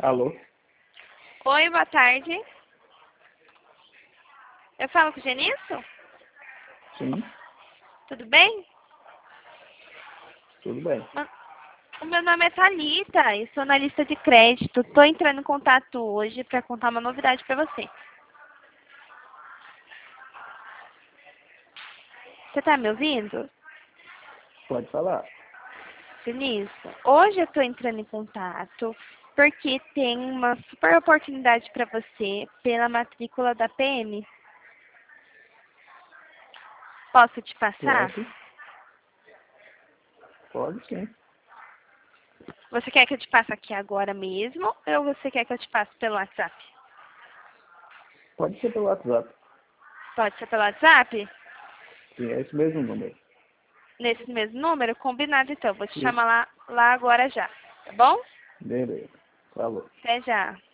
Alô? Oi, boa tarde. Eu falo com o Genício? Sim, Tudo bem? tudo bem. O meu nome é Thalita e sou analista de crédito. Estou entrando em contato hoje para contar uma novidade para você. Você está me ouvindo? Pode falar. Genício, hoje eu estou entrando em contato porque tem uma super oportunidade para você pela matrícula da PM. Posso te passar? Certo? Pode sim. Você quer que eu te passe aqui agora mesmo ou você quer que eu te passe pelo WhatsApp? Pode ser pelo WhatsApp. Pode ser pelo WhatsApp? Sim, é esse mesmo número. Nesse mesmo número? Combinado então. Vou te Isso. chamar lá agora já. Tá bom? Beleza. Falou. Até já.